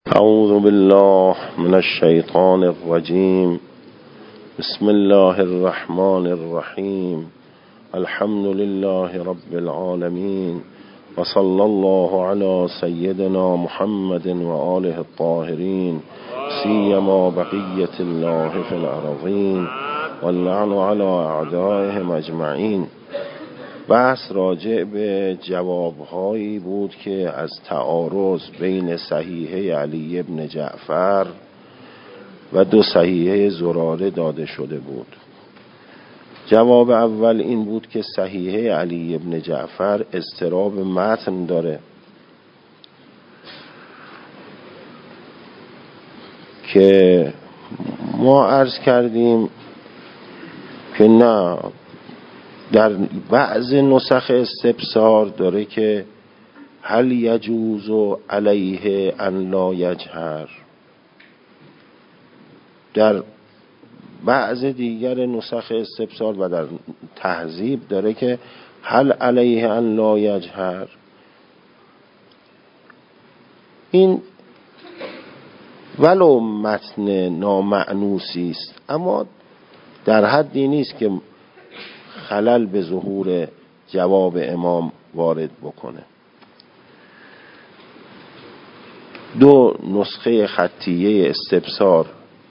اعوذ بالله من الشیطان الرجیم. بسم الله الرحمن الرحیم. الحمد لله رب العالمین و صلی الله علی سیدنا محمد و آله الطاهرین سیما بقیة الله فی الارضین واللعن علی اعدائهم اجمعین. بحث راجع به جوابهایی بود که از تعارض بین صحیحه علی بن جعفر و دو صحیحه زراره داده شده بود. جواب اول این بود که صحیحه علی بن جعفر اضطراب متن داره که ما عرض کردیم که نه، در بعض نسخ استبصار داره که هل یجوز علیه ان لا یجهر، در بعض دیگر نسخ استبصار و در تهذیب داره که هل علیه ان لا یجهر. این ولو متن نامعنوسی است اما در حدی نیست که خلل به ظهور جواب امام وارد بکنه. دو نسخه خطیه استبصار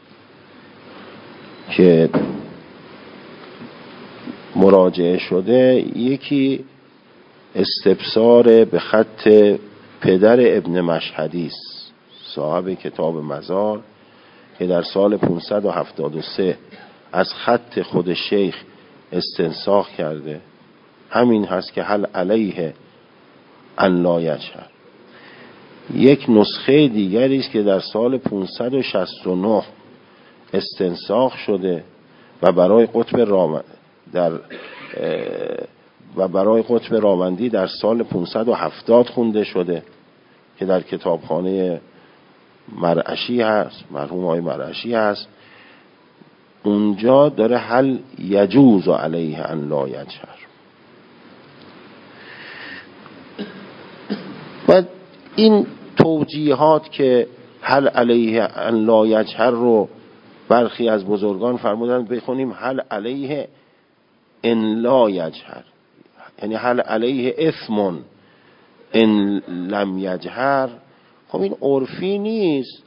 که مراجعه شده، یکی استبصار به خط پدر ابن مشهدی است، صاحب کتاب مزار، که در سال 573 از خط خود شیخ استنساخ کرده. همین هست که هل علیه ان لا یجهر. یک نسخه دیگری است که در سال 569 استنساخ شده و برای قطب راوندی در سال 570 خونده شده که در کتابخانه مرعشی هست، مرحوم آقای مرعشی هست. اونجا داره هل یجوز علیه ان لا یجهر. و این توجیهات که هل علیه ان لا یجهر رو برخی از بزرگان فرمودن بخونیم هل علیه ان لا یجهر، یعنی هل علیه اثم ان لم یجهر. خب این عرفی نیست.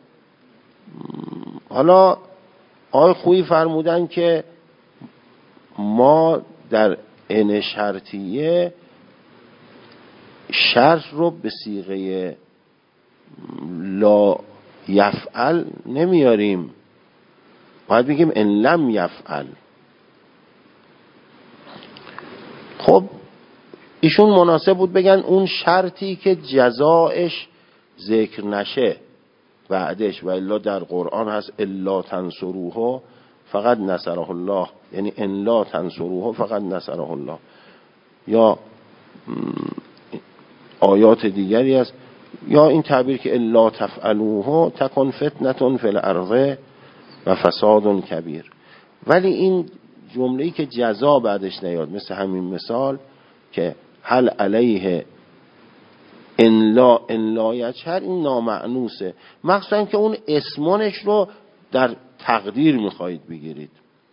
حالا آقای خویی فرمودن که ما در ان شرطیه شرط رو به صیغه لا یفعل نمیاریم، باید بگیم ان لم یفعل. خب ایشون مناسب بود بگن اون شرطی که جزایش ذکر نشه بعدش، و الا در قرآن هست الا تنصروه فقط نصره الله، یعنی ان لا تنصروه فقط نصره الله. یا آیات دیگری هست، یا این تعبیر که الا تفعلوه تکن فتنة فی الارض و فساد کبیر. ولی این جمله‌ای که جزا بعدش نیاد، مثل همین مثال که هل علیه ان لا یجهر، این نامعنوسه، مخصوصا که اون اسمانش رو در تقدیر میخواهید بگیرید.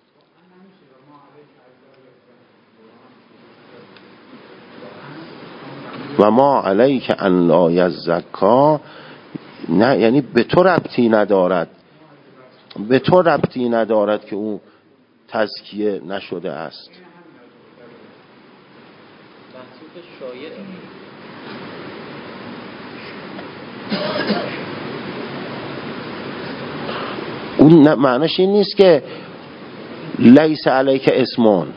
و ما علیک ان لا یزکا، نه، یعنی به تو ربطی ندارد، به تو ربطی ندارد که اون تزکیه نشده است. اون معنیش این نیست که لیس علیک اسمون.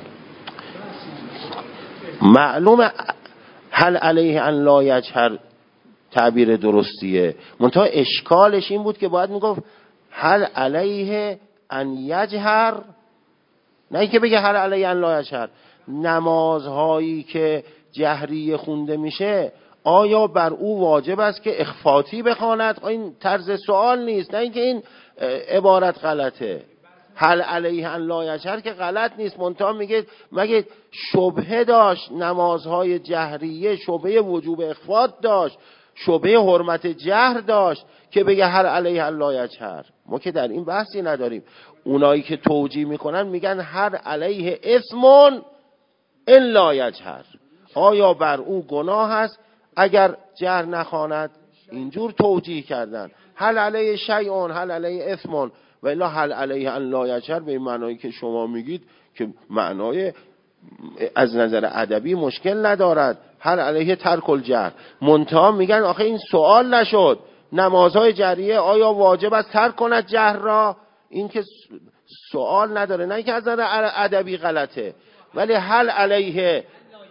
معلوم هل علیه ان لا یجهر تعبیر درستیه، منتها اشکالش این بود که باید میگفت هل علیه ان یجهر، نه اینکه بگه هل علیه ان لا یجهر. نمازهایی که جهری خونده میشه آیا بر او واجب است که اخفاتی بخواند؟ این طرز سوال نیست، نه اینکه این عبارت غلطه. هل علیه ان لا یجهر که غلط نیست، منتها میگه مگه شبهه داشت نمازهای جهریه، شبهه وجوب اخفات داشت، شبهه حرمت جهر داشت که بگه هل علیه الا یجهر. ما که در این بحثی نداریم. اونایی که توجیه میکنن میگن هر علیه اسم الا یجهر، آیا بر او گناه هست اگر جهر نخواند. اینجور توجیه کردن هل علیه شیء هل علیه اسم و الا هل علیه ان لا یجهر به این معنایی که شما میگید که معنای از نظر ادبی مشکل ندارد، هل علیه ترک الجهر. منتها میگن آخه این سوال نشد نمازهای جهریه آیا واجب است ترک کند جهر را، این که سوال نداره، نه که از نظر ادبی غلطه، ولی هل علیه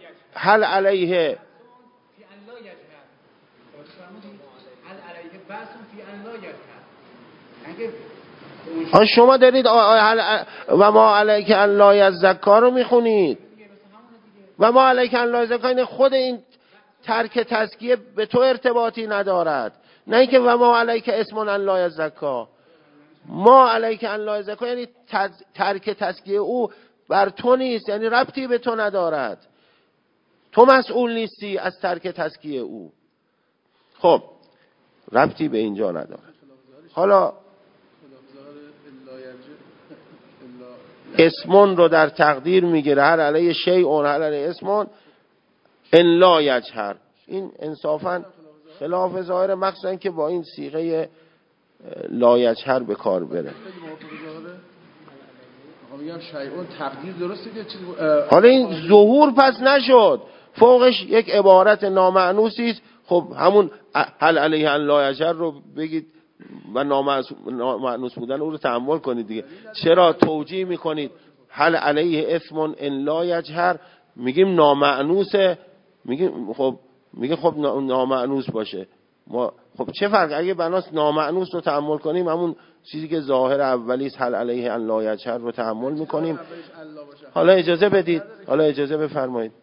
شما دارید و ما علیک ان لا یزکا رو میخونید و ما علیک ان لا یزکا، این خود این ترک تزکیه به تو ارتباطی ندارد، نه اینکه و ما علیک اسم ان لا یزکا. ما علیک ان لا یزکا یعنی ترک تزکیه او بر تو نیست، یعنی ربطی به تو ندارد، تو مسئول نیستی از ترک تزکیه او. خب ربطی به اینجا ندارد. حالا اسمون رو در تقدیر میگیره، هر علیه شیء هر علیه اسمون ان لا یجهر. این انصافا خلاف ظاهر، مخصوصا که با این صیغه لا یجهر به کار بره. حالا این ظهور پس نشد، فوقش یک عبارت نامعنوسی است. خب همون هل علیه ان لا یجهر رو بگید و نامعنوس بودن او رو تحمل کنید دیگه. چرا توجیه میکنید هل علیه اسم ان لا یجهر؟ میگیم نامعنوسه، میگیم خب نامعنوس باشه. ما خب چه فرق اگه بناس نامعنوس رو تحمل کنیم، همون چیزی که ظاهر اولی است هل علیه ان لا یجهر رو تحمل میکنیم. حالا اجازه بدید، حالا اجازه بفرمایید.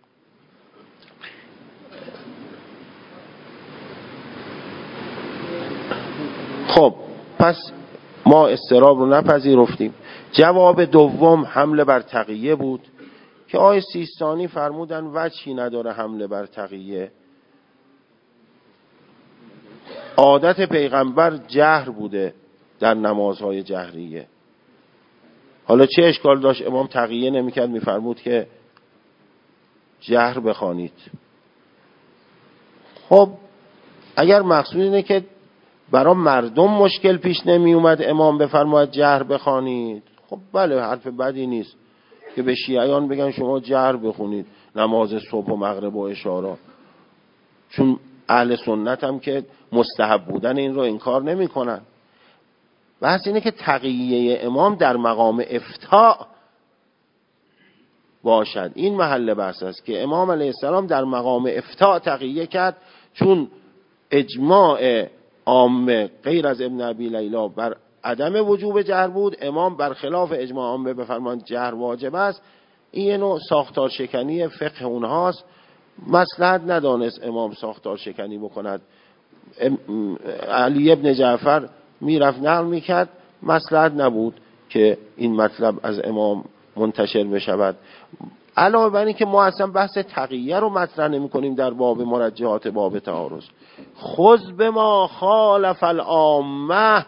خب پس ما استراب رو نپذیرفتیم. جواب دوم حمله بر تقیه بود که آقای سیستانی فرمودن وجهی نداره حمله بر تقیه. عادت پیغمبر جهر بوده در نمازهای جهریه. حالا چه اشکال داشت امام تقیه نمیکرد، میفرمود که جهر بخوانید. خب اگر مقصود اینه که برای مردم مشکل پیش نمی اومد امام بفرماید جهر بخوانید، خب بله حرف بدی نیست که به شیعیان بگن شما جهر بخونید نماز صبح و مغرب و عشا، چون اهل سنت هم که مستحب بودن این رو انکار نمی کنن. بحث اینه که تقیه امام در مقام افتاء باشد. این محل بحث است که امام علیه السلام در مقام افتاء تقیه کرد، چون اجماع عامه غیر از ابن ابی لیلا بر عدم وجوب جهر بود، امام برخلاف اجماع عامه بفرمان جهر واجب است. این یه نوع ساختار شکنی فقه اونهاست. مصلحت ندانست امام ساختار شکنی بکند. علی ابن جعفر میرفت نقل میکرد، مصلحت نبود که این مطلب از امام منتشر بشود. علاوه بر این که ما اصلا بحث تقیه رو مطرح نمی کنیم در باب مرجحات باب تعارض. خذ بما خالف العامه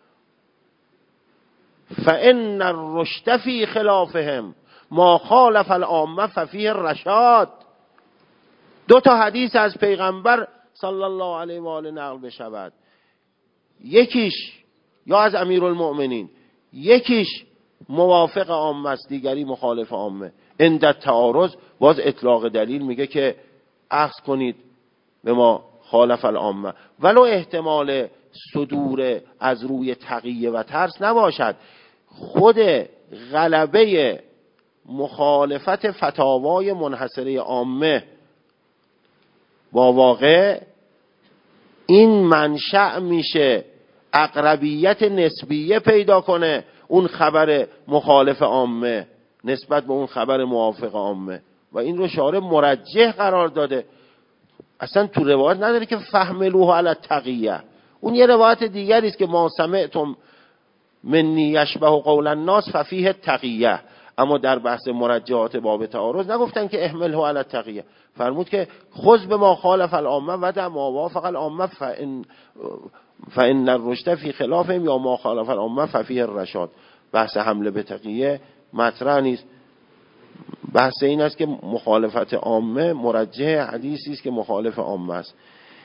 فان الرشد فی خلافهم ما خالف العامه ففیه الرشاد. دو تا حدیث از پیغمبر صلی الله علیه و آله نقل بشود، یکیش یا از امیرالمؤمنین، یکیش موافق عامه است، دیگری مخالف عامه. عند تعارض باز اطلاق دلیل میگه که اخذ کنید به ما خالف العامه، ولو احتمال صدور از روی تقیه و ترس نباشد. خود غلبه مخالفت فتاوای منحصره عامه با واقع این منشأ میشه اقربیت نسبیه پیدا کنه اون خبر مخالف عامه نسبت به اون خبر موافق عامه، و این رو شارع مرجح قرار داده. اصلا تو روایت نداره که فهملوه علی التقیه. اون یه روایت دیگری است که ما سمعتم منی یشبه قول الناس ففیه التقیه. اما در بحث مرجعات باب تعارض نگفتن که احمله علی التقیه، فرمود که خذ بما خالف العامه و دع ما وافق العامه فان الرشد فی خلافهم یا ما خالف العامه ففیه الرشاد. بحث حمله به تقیه مطرح نیست. بحث این است که مخالفت عامه مرجح حدیثی است که مخالف عامه است،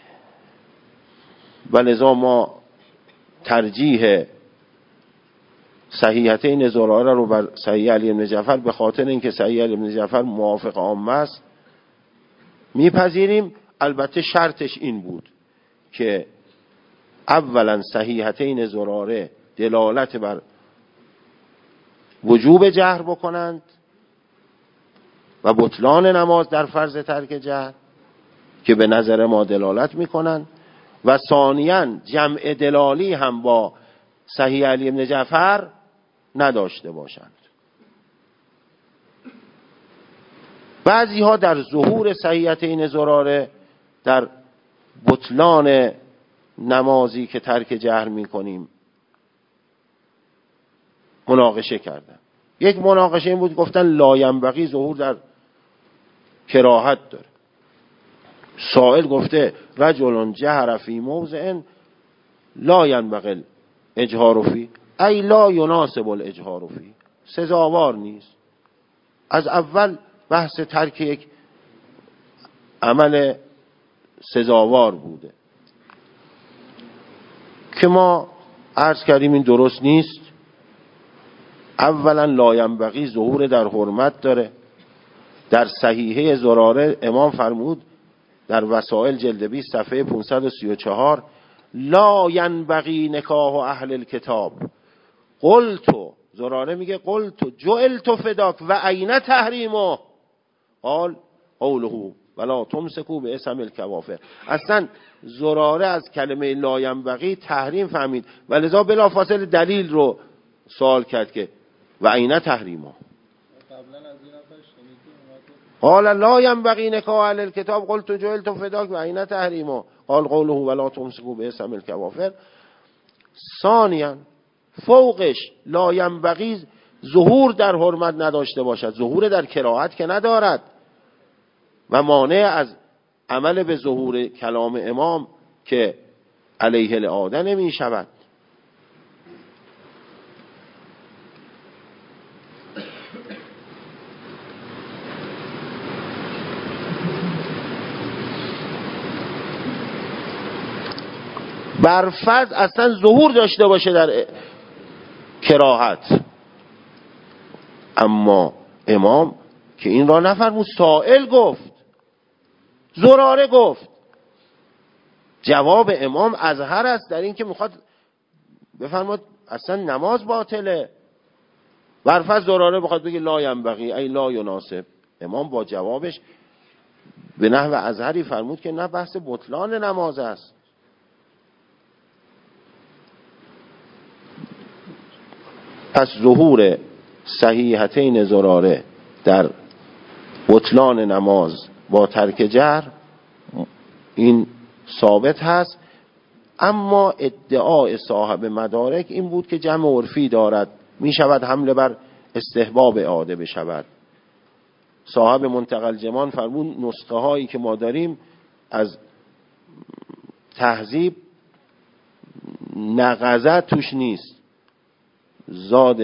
ولذا ما ترجیح صحیحتین زراره رو بر صحیح علی بن جعفر به خاطر اینکه صحیح علی بن جعفر موافق عامه است میپذیریم. البته شرطش این بود که اولا صحیحتین زراره دلالت بر وجوب جهر بکنند و بطلان نماز در فرض ترک جهر که به نظر ما دلالت میکنند، و ثانیاً جمع دلالی هم با صحیح علی بن جعفر نداشته باشند. بعضی ها در ظهور صحیحتین زراره در بطلان نمازی که ترک جهر میکنیم مناقشه کردن. یک مناقشه این بود، گفتن لا ینبغی ظهور در کراهت داره. سائل گفته رجل جهر فی موضع لا ینبغی اجهار فی ای لا یناسب الاجهار فی، سزاوار نیست. از اول بحث ترک یک عمل سزاوار بوده که ما عرض کردیم این درست نیست. اولا لا ینبغی ظهور در حرمت داره. در صحیحه زراره امام فرمود در وسائل جلد 20 صفحه 534 لا ینبغی نکاح اهل الکتاب قلت، زراره میگه قلت جعلت فداک و عین تحریمه قال قوله ولا تمسکوا باسم الکوافر. اصلا زراره از کلمه لا ینبغی تحریم فهمید و لذا بلافاصله دلیل رو سوال کرد که و عین تحریمه. قال لا ینبغی نکاح اهل الکتاب قلت جعلت فداک و عین تحریمه قال قوله ولا تمسکوا باسم الکوافر. ثانیاً فوقش لا ینبغی ظهور در حرمت نداشته باشد، ظهور در کراهت که ندارد و مانع از عمل به ظهور کلام امام که علیه الاعاده نمی شود. برفرض اصلا ظهور داشته باشه در کراهت، اما امام که این را نفرمود، سائل گفت، زراره گفت. جواب امام اظهر است در این که میخواد بفرماد اصلا نماز باطله. برفرض زراره بخواد بگه لا ینبغی ای لا یناسب، امام با جوابش به نحو اظهری فرمود که نه، بحث بطلان نماز است. پس ظهور صحیحتین زراره در بطلان نماز با ترک جهر این ثابت هست. اما ادعای صاحب مدارک این بود که جمع عرفی دارد، می شود حمله بر استحباب اعاده بشود. صاحب منتقل جمان فرمون نسخه هایی که ما داریم از تهذیب نغزه توش نیست، زاد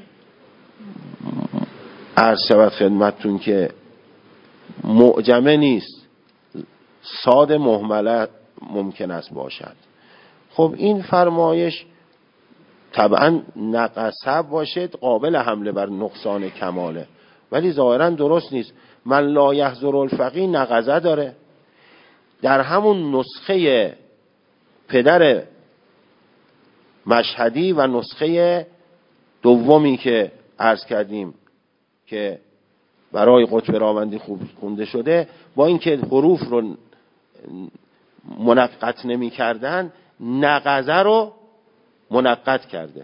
عرض شود خدمتتون که معجمه نیست، صاد مهمله ممکن است باشد. خب این فرمایش طبعا نقصه باشد قابل حمله بر نقصان کماله، ولی ظاهرا درست نیست. من لا یحضر الفقیه نقضه داره. در همون نسخه پدر مشهدی و نسخه دومی که عرض کردیم که برای قطب راوندی خوب خونده شده، با اینکه حروف رو منقط نمی کردن نقضه رو منقط کرده.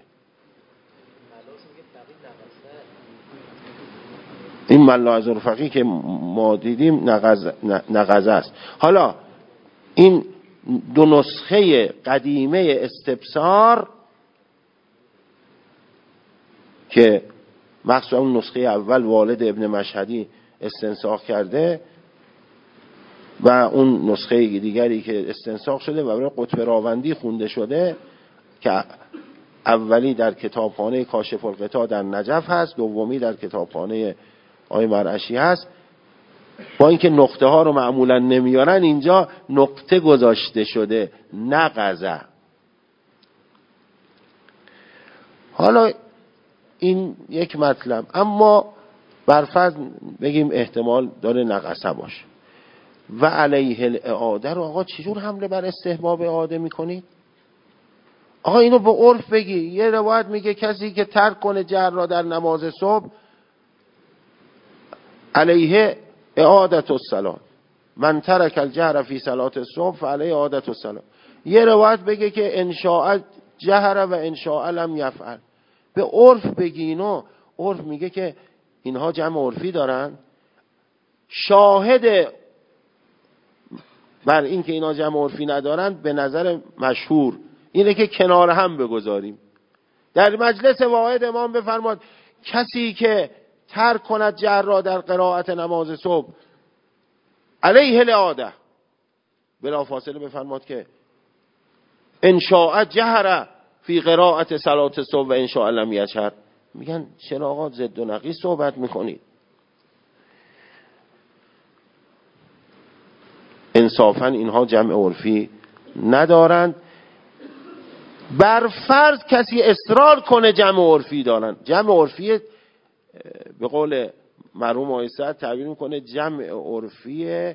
این من لا یحضر الفقیه که ما دیدیم نقضه است. حالا این دو نسخه قدیمه استبصار که مخصوصا اون نسخه اول والد ابن مشهدی استنساخ کرده و اون نسخه دیگری که استنساخ شده و برای قطب راوندی خونده شده که اولی در کتابخانه کاشف الغطا در نجف هست، دومی در کتابخانه آقای مرعشی هست. با اینکه نقطه ها رو معمولا نمیارن، اینجا نقطه گذاشته شده، نقضه. حالا این یک مطلب، اما برفرض بگیم احتمال داره نقصه باشه و علیه الاعاده رو آقا چجور حمله بر استحباب اعاده میکنید؟ آقا اینو به عرف بگی. یه روایت میگه کسی که ترک کنه جهر را در نماز صبح علیه اعادت الصلاة، من ترک الجهر فی صلاة الصبح فعلیه اعادت الصلاة. یه روایت بگه که ان شاء جهر و ان شاء لم یفعل. به عرف بگینو. عرف میگه که اینها جمع عرفی دارن. شاهد بر این که اینا جمع عرفی ندارن به نظر مشهور اینه که کنار هم بگذاریم. در مجلس واحد امام بفرماد کسی که ترک کند جهر را در قرائت نماز صبح علیه الاعاده، بلا فاصله بفرماد که ان شاء جهر فی قرائت صلات الصبح و ان شاء لم یجهر. میگن چرا آقا ضد و نقیض صحبت میکنید؟ انصافا اینها جمع عرفی ندارند. بر فرض کسی اصرار کنه جمع عرفی دارن. جمع عرفی به قول مرحوم آقای سعد تعبیر میکنه جمع عرفی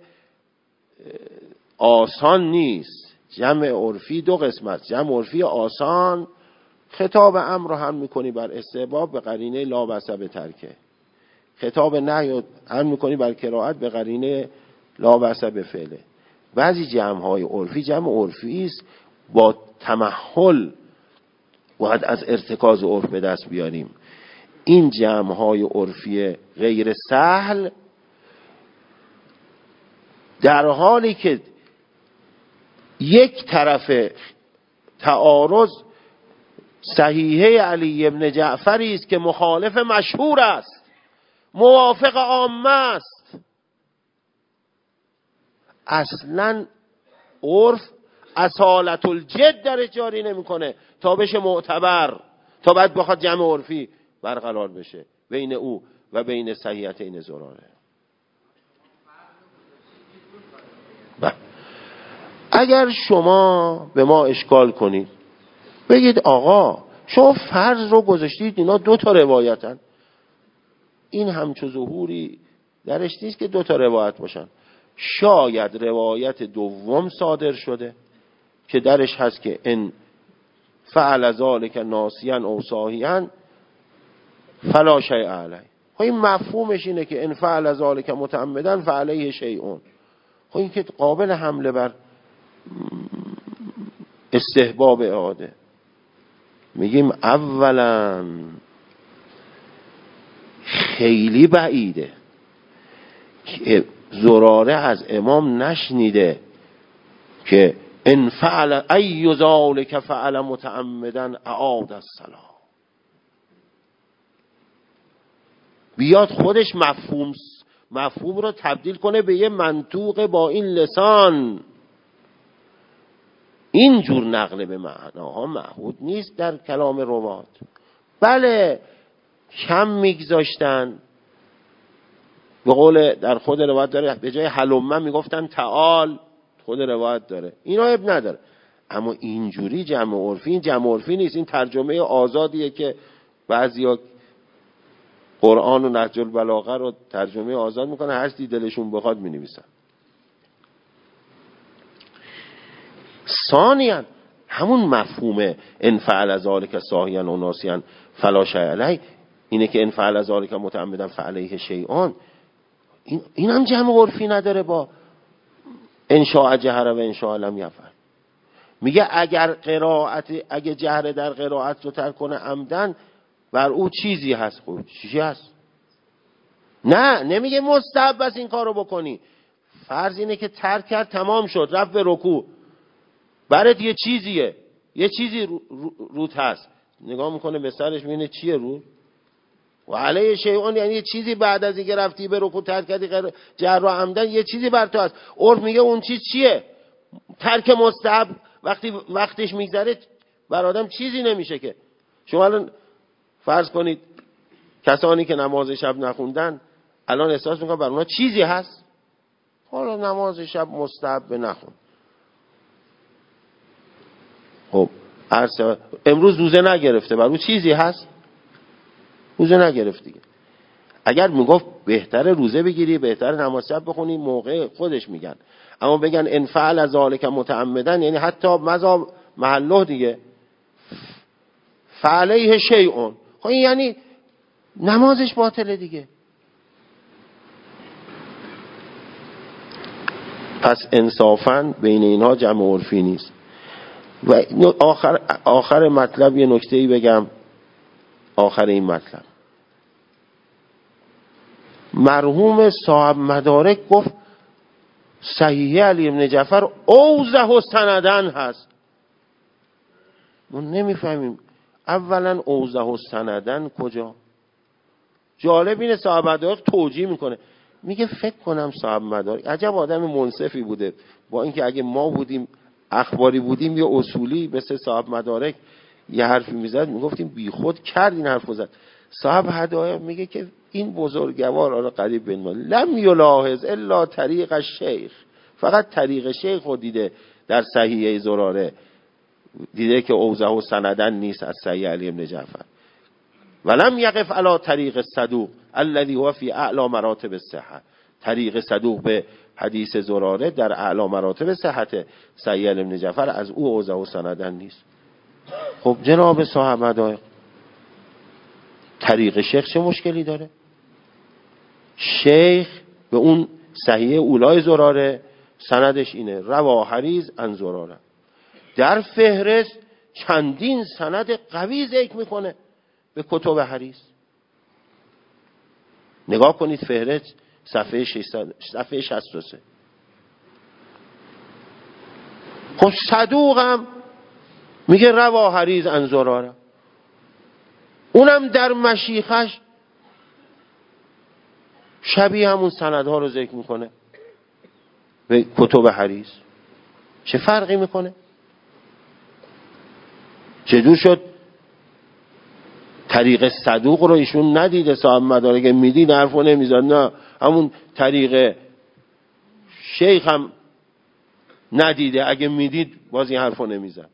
آسان نیست. جمع عرفی دو قسمت. جمع عرفی آسان خطاب امر رو هم میکنی بر استحباب به قرینه لا بأس بترکه، خطاب نهی هم میکنی بر قرائت به قرینه لا بأس بفعله. بعضی جمع های عرفی جمع عرفی است با تمحل باید از ارتکاز عرف به دست بیاریم. این جمع های عرفی غیر سهل در حالی که یک طرف تعارض صحیحه علی ابن جعفری است که مخالف مشهور است، موافق عامه است. اصلا عرف اصالت الجد در جاری نمیکنه تا بشه معتبر، تا بعد بخواد جمع عرفی برقرار بشه بین او و بین صحیحتین زراره. اگر شما به ما اشکال کنید بگید آقا شما فرض رو گذاشتید اینا دو تا روایتن، این همچو ظهوری درش نیست که دو تا روایت باشن. شاید روایت دوم صادر شده که درش هست که ان فعل ذلک ناسیاً او ساهیاً فلا شیء علیه. خب این مفهومش اینه که ان فعل ذلک متعمداً فعلیه شیء. خب این که قابل حمله بر استحباب اعاده. میگیم اولا خیلی بعیده که زراره از امام نشنیده که ان فعل ای ذلک فعل متعمدا اعاد الصلاة. بیاد خودش مفهوم رو تبدیل کنه به یه منطوق با این لسان. اینجور نقل به معناها معهود نیست در کلام روات. بله کم میگذاشتن، به قول در خود روایت داره به جای حلمه میگفتن تعال، خود روایت داره، اینا اب نداره. اما اینجوری جمع عرفی، این جمع عرفی نیست، این ترجمه آزادیه که بعضیا قرآن و نهج البلاغه رو ترجمه آزاد میکنه، هر چیزی دلشون بخواد مینویسن. ثانیاً همون مفهوم ان فعل ذلک ساهیا و ناسیا فلا شیء علیه، اینه که ان فعل ذلک متعمدا فعلیه شیء، این هم جمع عرفی نداره با ان شاء جهر و ان شاء لم یفعل. میگه اگه جهر در قرائت رو ترک کنه عمدن بر او چیزی هست. خب چیزی هست؟ نه نمیگه مستحب است این کارو بکنی. فرض اینه که ترک کرد تمام شد رفت به رکوع، برات یه چیزیه، یه چیزی روت هست، نگاه میکنه به سرش میبینه چیه رو؟ و علیه شیء یعنی یه چیزی بعد از اینکه رفتی به رکوع ترک کردی غیر جهر و عمدن یه چیزی بر تو هست. عرف میگه اون چیز چیه؟ ترک مستحب وقتش میگذره بر آدم چیزی نمیشه که. شما الان فرض کنید کسانی که نماز شب نخوندن الان احساس میکنن بر اونها چیزی هست؟ حالا نماز شب مستحب نخون. خب امروز روزه نگرفته بر اون چیزی هست؟ روزه نگرفت دیگه. اگر میگفت بهتره روزه بگیری، بهتره نماز شب بخونی، موقع خودش میگن. اما بگن ان فعل ذلک متعمدا یعنی حتی مذا محله دیگه فعلیه شیء، خب این یعنی نمازش باطله دیگه. پس انصافاً بین اینها جمع عرفی نیست. و آخر مطلب یه نکته‌ای بگم. آخر این مطلب مرحوم صاحب مدارک گفت صحیح علی بن جعفر اوضح سندن هست. ما نمیفهمیم اولا اوضح سندن کجا. جالب اینه صاحب مدارک توجیه میکنه، میگه فکر کنم صاحب مدارک عجب آدم منصفی بوده، با اینکه اگه ما بودیم اخباری بودیم یا اصولی مثل صاحب مدارک یه حرفی میزد میگفتیم بی خود کرد این حرفو زد. صاحب هدایق میگه که این بزرگوار آره قریب بن مال لم یلاحظ الا طریق الشیخ، فقط طریق شیخ رو دیده در صحیحه زراره، دیده که اوضح و سندن نیست از صحیح علی بن جعفر. ولم یقف علی طریق صدوق الذي هو فی اعلی مراتب الصحه. طریق صدوق به حدیث زراره در اعلی مراتب صحت صحیح علی بن جعفر از او اوضح و سندن نیست. خب جناب صاحب مدارک طریق شیخ چه مشکلی داره؟ شیخ به اون صحیح اولای زراره سندش اینه روا حریز عن زراره. در فهرست چندین سند قوی ذکر میکنه به کتب حریز. نگاه کنید فهرست صفحه 63. خب صدوقم میگه روا حریز عن زراره، اونم در مشیخش شبیه همون سندها رو ذکر میکنه به کتب حریز. چه فرقی میکنه؟ چجور شد طریق صدوق رو ایشون ندیده؟ صاحب مدارک میدید حرفو نمیزد، نه همون طریق شیخ هم ندیده، اگه میدید باز این حرفو نمیزد.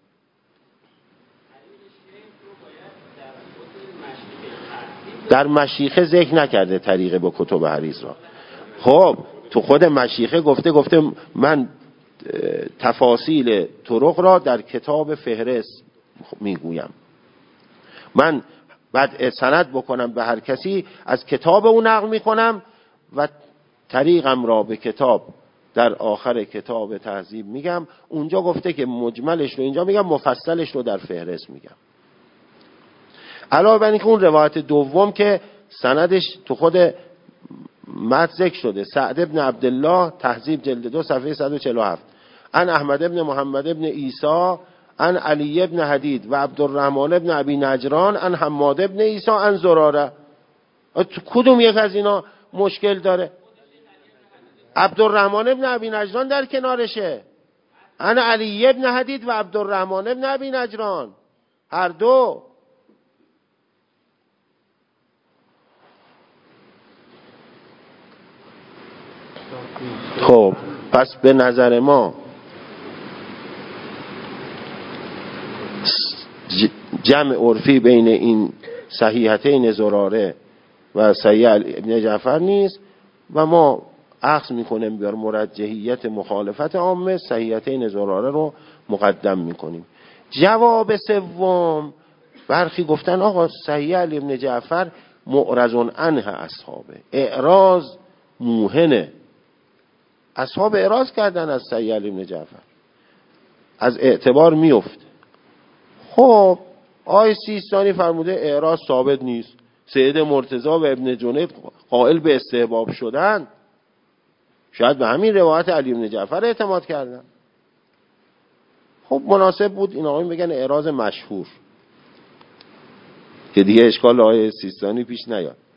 در مشیخه ذکر نکرده طریقه با کتب حریز را. خب تو خود مشیخه گفته من تفاصیل طرق را در کتاب فهرست میگویم، من بعد سند بکنم به هر کسی از کتاب اون نقل میکنم و طریقم را به کتاب در آخر کتاب تهذیب میگم. اونجا گفته که مجملش رو اینجا میگم، مفصلش رو در فهرست میگم. علاوه بر اینکه اون روایت دوم که سندش تو خود متن ذکر شده، سعد ابن عبدالله تهذیب جلد 2 صفحه 147 ان احمد ابن محمد ابن عیسی ان علی ابن حدید و عبدالرحمن ابن ابی نجران ان حماد ابن عیسی ان زراره. کدوم یک از اینا مشکل داره؟ عبدالرحمن ابن ابی نجران در کنارشه، ان علی ابن حدید و عبدالرحمن ابن ابی نجران هر دو. خب پس به نظر ما جمع عرفی بین این صحیحتین زراره و صحیح ابن جعفر نیست و ما اخذ میکنیم بر مرجحیت مخالفت عامه، صحیحتین زراره رو مقدم میکنیم. جواب سوم، برخی گفتن آقا صحیح علی ابن جعفر معرض عنه اصحابه، اعراض موهنه، اصحاب اعراض کردن از صحیح علی ابن جعفر، از اعتبار میفت. خب آی سیستانی فرموده اعراض ثابت نیست، سید مرتضی و ابن جنید قائل به استحباب شدن، شاید به همین روایت علی ابن جعفر اعتماد کردن. خب مناسب بود این آقایون بگن اعراض مشهور که دیگه اشکال آی سیستانی پیش نیاد.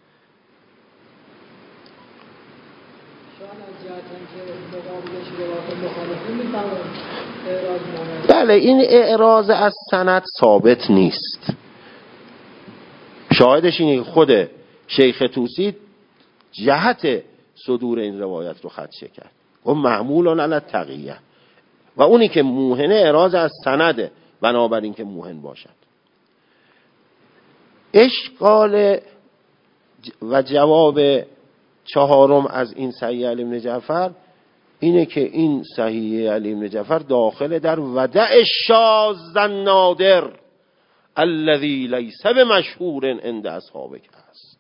بله این اعراض از سند ثابت نیست. شاهدش اینه که خود شیخ طوسی جهت صدور این روایت رو خدشه کرد و محمولان علی التقیه و اونی که موهنه اعراض از سنده بنابراین که موهن باشد. اشکال و جواب چهارم از این صحیح علی بن جعفر اینه که این صحیح علی بن جعفر داخل در ودع الشاذ النادر الذي ليس بمشهور عند اصحابک است.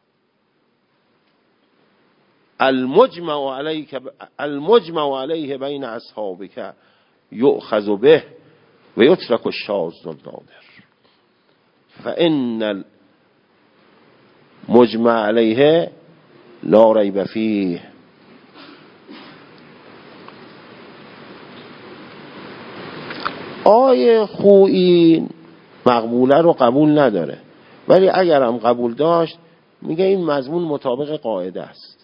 المجمع علیه بین اصحابک یؤخذ به و یترک الشاذ النادر فان المجمع علیه لا ریب فیه. آیه خویی مقبوله رو قبول نداره، ولی اگر هم قبول داشت میگه این مضمون مطابق قاعده است.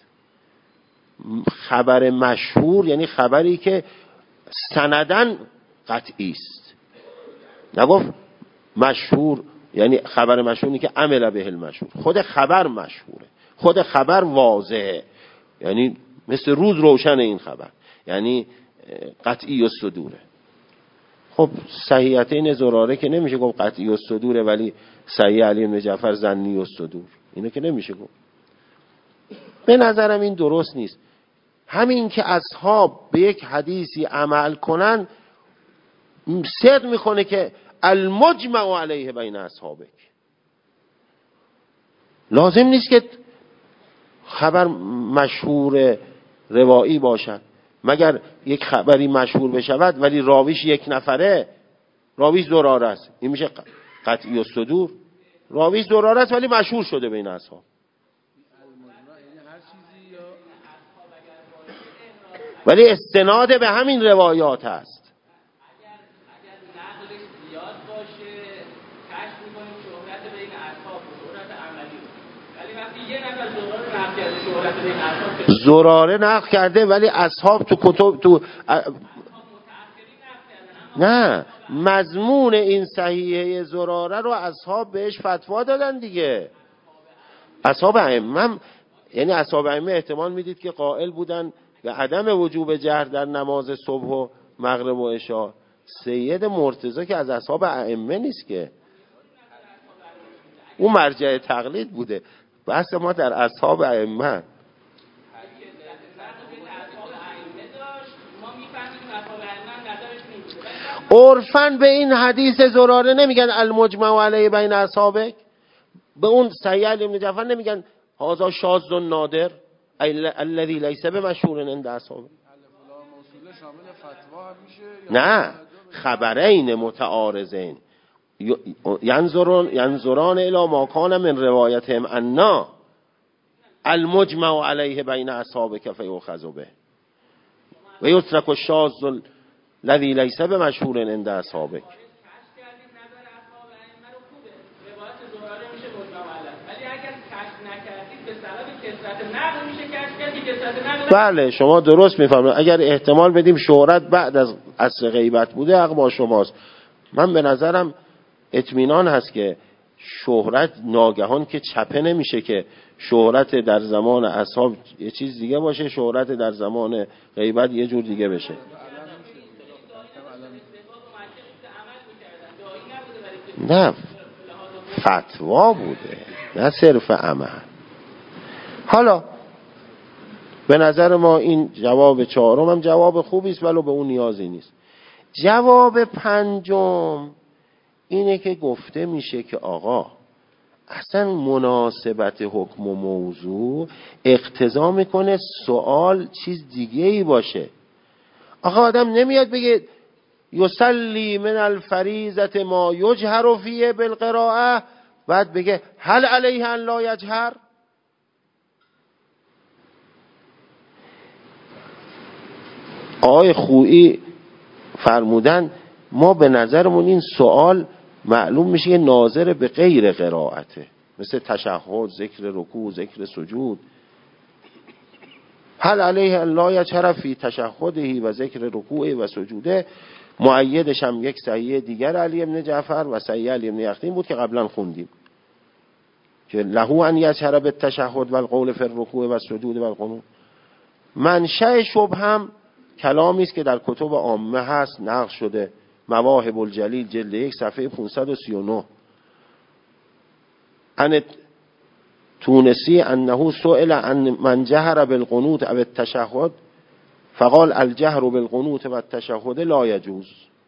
خبر مشهور یعنی خبری که سندن قطعی است. نگفت مشهور یعنی خبر مشهوری که عمل به المشهور. خود خبر مشهوره، خود خبر واضحه، یعنی مثل روز روشن این خبر، یعنی قطعی و صدوره. خب صحیحتین زراره که نمیشه گفت قطعی و صدوره، ولی صحیح علی بن جعفر ظنی و صدور، اینو که نمیشه گفت. به نظرم این درست نیست. همین که اصحاب به یک حدیثی عمل کنن صدق میکنه که المجمع علیه بین اصحابک. لازم نیست که خبر مشهور روایی باشد، مگر یک خبری مشهور بشود ولی راویش یک نفره، راویش زراره است، این میشه قطعی و صدور؟ راویش زراره است ولی مشهور شده بین اصحاب. ولی استناد به همین روایات هست. اگر نقلش زیاد باشه کشف می‌کنیم شهرت بین اصحاب، شهرت عملی. ولی وقتی یه نفر زراره نقل کرده شهرت بین اصحاب، زراره نقل کرده ولی اصحاب تو کتب تو نه، مضمون این صحیحه زراره رو اصحاب بهش فتوا دادن دیگه. اصحاب ائمه، یعنی اصحاب ائمه احتمال میدید که قائل بودن به عدم وجوب جهر در نماز صبح و مغرب و عشاء. سید مرتضی که از اصحاب ائمه نیست که، اون مرجع تقلید بوده. بحث ما در اصحاب ائمه. عرفاً به این حدیث زراره نمیگن المجمع علیه بین اصحابک، به اون صحیح علی بن جعفر نمیگن هذا شاذ نادر الذي ليس بمشهور عند اصحابه. نه، خبرین متعارضین ینظران الی ما کان من روایتهم انا المجمع علیه بین اصحابک فیؤخذ به و یترک الشاذ الذي ليس بمشهور عند اصحابک. بله شما درست میفهمید. اگر احتمال بدیم شهرت بعد از عصر غیبت بوده، حق با شماست. من به نظرم اطمینان هست که شهرت ناگهان که چپه نمیشه، که شهرت در زمان اصحاب یه چیز دیگه باشه، شهرت در زمان غیبت یه جور دیگه بشه. نه، فتوا بوده، نه صرف عمل. حالا به نظر ما این جواب چهارم هم جواب خوبی است، ولی به اون نیازی نیست. جواب پنجم اینه که گفته میشه که آقا اصلا مناسبت حکم و موضوع اقتضا میکنه سوال چیز دیگه ای باشه. آقا آدم نمیاد بگه یصلی من الفریضه ما یجهر فیه بالقراءه، بعد بگه هل علیه ان لا یجهر. آقای خویی فرمودن ما به نظرمون این سوال معلوم میشه که ناظر به غیر قرائته، مثل تشهد، ذکر رکوع، ذکر سجود. هل علیه ان لا یجهر فی تشهده و ذکر رکوع و سجوده. مؤیدش هم یک صحیح دیگر علی ابن جعفر و صحیح علی ابن یقطین بود که قبلا خوندیم که له ان یجهر بالتشهد و القول فی الرکوع و السجود و القنوت. منشأ شبه هم کلامی است که در کتب عامه هست، نقل شده، مواهب الجلیل جلد 1 صفحه 539. ان تونسی انه سئل عن من جهر بالقنوت او التشهد فقال الجهر بالقنوت و التشهد لا یجوز.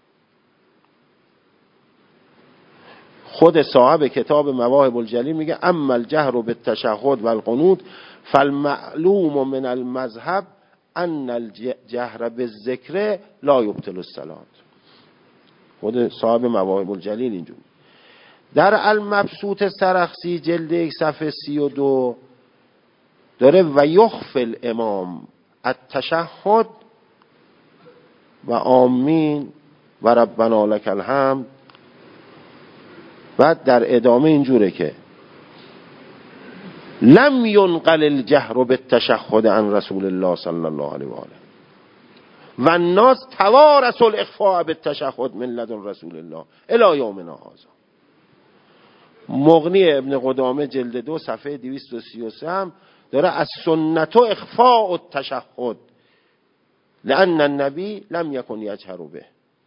خود صاحب کتاب مواهب الجلیل میگه اما الجهر بالتشهد و القنوت فالمعلوم من المذهب ان الجهر بالذکر لا یبطل الصلاة. خود صاحب مواهب الجلیل اینجوری. در المبسوط سرخسی جلد 1 صفحه 32 داره و یخفی الامام التشهد و آمین و ربنا لک الحمد. بعد در ادامه اینجوره که لم ینقل الجهر بالتشهد عن رسول الله صلی الله علیه و آله و الناس توارثوا الاخفاء بالتشهد من لدن رسول الله الی یومنا هذا. مغنی ابن قدامه جلد 2 صفحه 233 هم داره از سنت اخفاء التشهد لان النبی لم یکن یجهر به.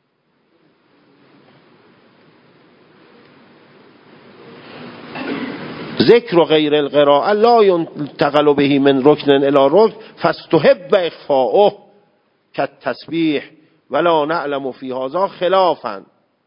ذکر غیر القراءه لا ينتقل به من رکن الى رکن فاستحب اخفاؤه كالتسبیح ولا نعلم فی هذا خلافا.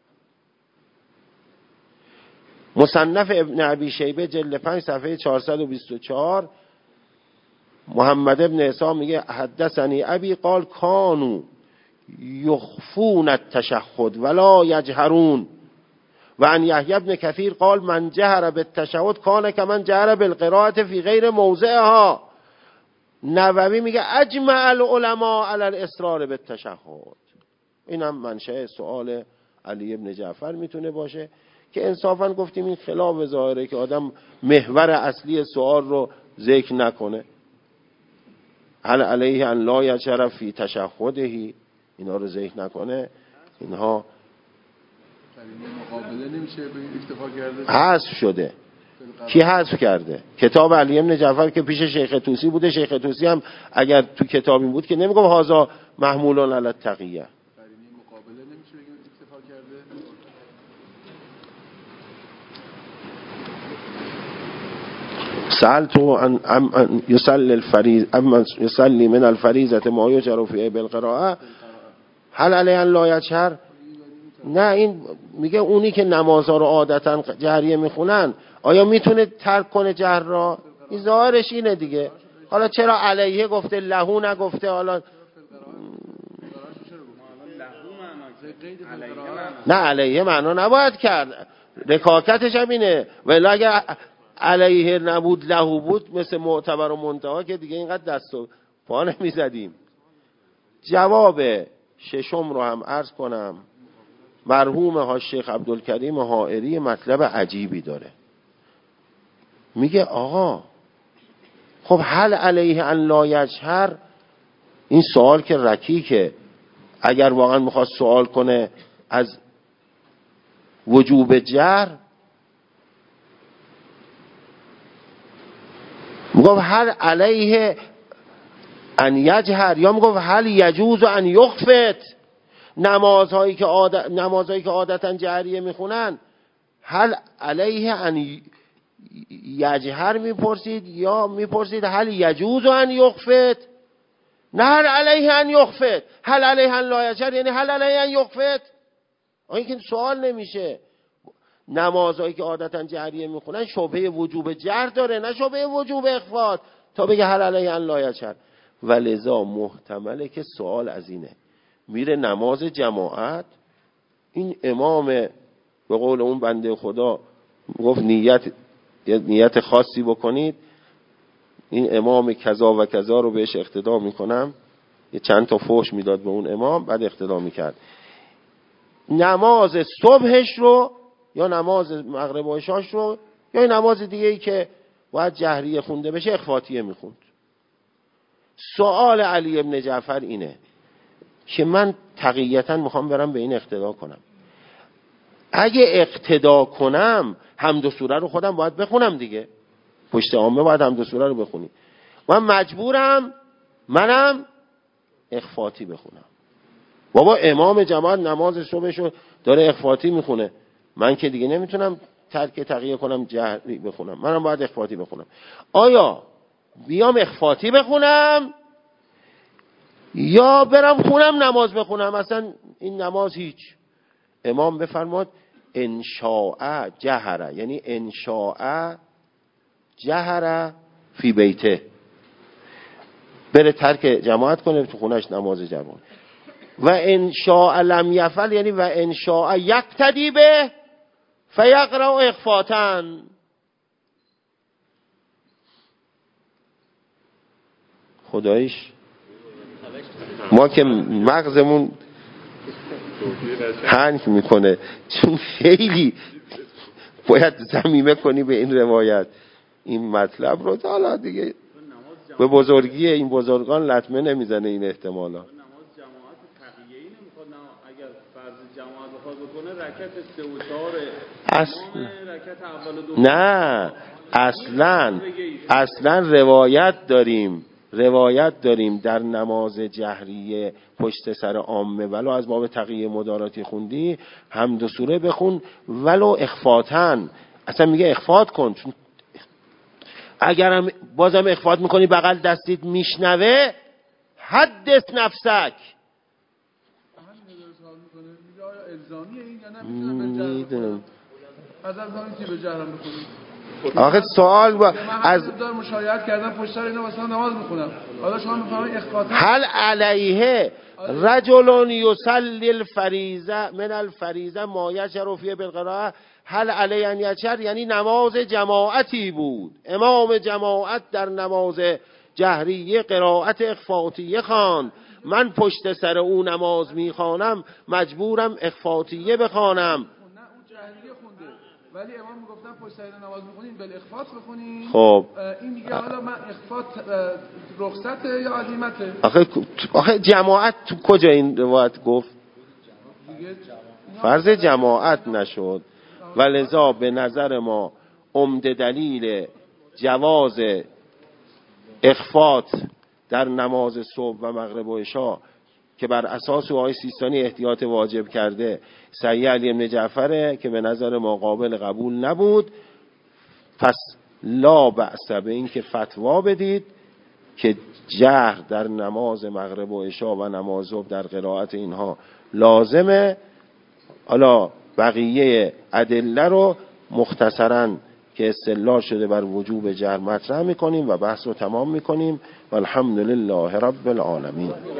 مصنف ابن ابی شیبه جلد 5 صفحه 424 محمد ابن عیسی میگه حدثنی ابی قال کانوا یخفون التشهد ولا یجهرون و ان یحیی بن کثیر قال من جهر بالتشهد کان کمن جهر بالقراءة فی غیر موضعها. نووی میگه اجمع العلماء علی الاصرار بالتشهد. اینم منشأ سؤال علی ابن جعفر میتونه باشه که انصافا گفتیم این خلاف ظاهره که آدم محور اصلی سؤال رو ذکر نکنه. هل علیه ان لا یجهر فی تشهده، اینا رو ذکر نکنه. اینها مقابله نمیشه به اکتفا کرده، حذف شده. کی حذف کرده؟ کتاب علی ابن جعفر که پیش شیخ طوسی بوده. شیخ طوسی هم اگر تو کتابی بود که نمیگم هازا محمولون علی التقیه. قرینه مقابله نمیشه بگیم اکتفا کرده. سألت ان يصلي الفريضة اما يصلي من الفريضة ما يجهر فيه بالقراءة هل عليه ان لا يجهر. نه، این میگه اونی که نمازها رو عادتا جهریه میخونن آیا میتونه ترک کنه جهر را؟ این ظاهرش اینه دیگه. حالا چرا علیه گفته لهو نگفته؟ حالا نه، علیه معنا نباید کرد، رکاکتش هم اینه. ولی اگر علیه نبود لهو بود مثل معتبر و منتها که دیگه اینقدر دست و پا نمیزدیم. جواب ششم رو هم عرض کنم. مرحوم ها شیخ عبدالکریم حائری مطلب عجیبی داره. میگه آقا خب هل علیه ان لا یجهر، این سوال که رکیکه. اگر واقعا میخواد سوال کنه از وجوب جهر، میگه هل علیه ان یجهر یا میگه هل یجوز ان یخفت. نمازهایی که عادتا جهریه میخونن هل علیه ان یجهر میپرسید یا میپرسید هل یجوز ان یخفت؟ نه هل علیه ان یخفت. هل علیه ان لا یجهر یعنی هل علیه ان یخفت. این که سوال نمیشه. نمازهایی که عادتا جهریه میخونن شبهه وجوب جهر داره، نه شبهه وجوب اخفات تا بگه هل علیه ان لا یجهر. ولذا محتمله که سوال از اینه. میره نماز جماعت، این امام به قول اون بنده خدا گفت نیت خاصی بکنید، این امام کذا و کذا رو بهش اقتدا میکنم، یه چند تا فوش میداد به اون امام، بعد اقتدا میکرد. نماز صبحش رو یا نماز مغرب و عشاش رو یا نماز دیگه ای که باید جهریه خونده بشه اخفاتیه میخوند. سوال علی ابن جعفر اینه که من تقییتا میخوام برم به این اقتدا کنم. اگه اقتدا کنم حمد و سوره رو خودم باید بخونم دیگه، پشت عامه باید حمد و سوره رو بخونی. من مجبورم منم اخفاتی بخونم. بابا امام جماعت نماز صبحشو داره اخفاتی میخونه، من که دیگه نمیتونم ترک تقیه کنم جهری بخونم، منم باید اخفاتی بخونم. آیا بیام اخفاتی بخونم یا برم خونم نماز بخونم؟ اصلا این نماز هیچ. امام بفرماد انشاء جهره، یعنی انشاء جهره فی بیته، بره ترک جماعت کنه تو خونش نماز جماعت. و انشاء لم یفعل یعنی و انشاء یقتدی به فیقرأ اخفاتن. خدایش ما که مغزمون هنگ میکنه، چون خیلی باید ضمیمه کنی به این روایت این مطلب رو. حالا دیگه به بزرگی این بزرگان لطمه نمیزنه این احتمالا. نماز جماعت تقیه‌ای نمیخواد، اگر فرض جماعت بخواد بکنه رکعت 3 و 4 رکعت اول و دوم. نه اصلا روایت داریم در نماز جهریه پشت سر عامه، ولو از باب تقیه مداراتی خوندی حمد و سوره بخون ولو اخفاتن. اصلا میگه اخفات کن، چون اگرم بازم اخفات میکنی بغل دستیت میشنوه حدث نفسک. الزامیه این یا نه میتونه به جهر از الزامی که به جهرم بخونی. آخه سوال از دار مشایعت کردن پشت سر اینا واسه نماز میخونم، حالا شما میفهمید اخفاء هل علیه رجل یصلی الفریضه من الفریضه ما یجر فیه بالقراءه هل علیه ان یجر، یعنی نماز جماعتی بود، امام جماعت در نماز جهریه قرائت اخفاتیه خواند، من پشت سر او نماز میخوانم مجبورم اخفاتیه بخوانم. نه اون جهریه خونده ولی امام میگفتن پشت سر نماز میخونین بل اخفات بخونین. خب این دیگه حالا من اخفات رخصته یا عزیمته؟ آخه جماعت تو کجا این روایت گفت؟ فرض جماعت نشد، ولذا به نظر ما عمده دلیل جواز اخفات در نماز صبح و مغرب و عشاء که بر اساس آیه سیستانی احتیاط واجب کرده سعی علی بن جعفره که به نظر ما قابل قبول نبود. پس لا بأس به این که فتوا بدید که جهر در نماز مغرب و عشاء و نماز صبح در قرائت اینها لازمه. حالا بقیه ادله رو مختصراً که استدلال شده بر وجوب جهر مطرح میکنیم و بحث رو تمام میکنیم. والحمدلله رب العالمین.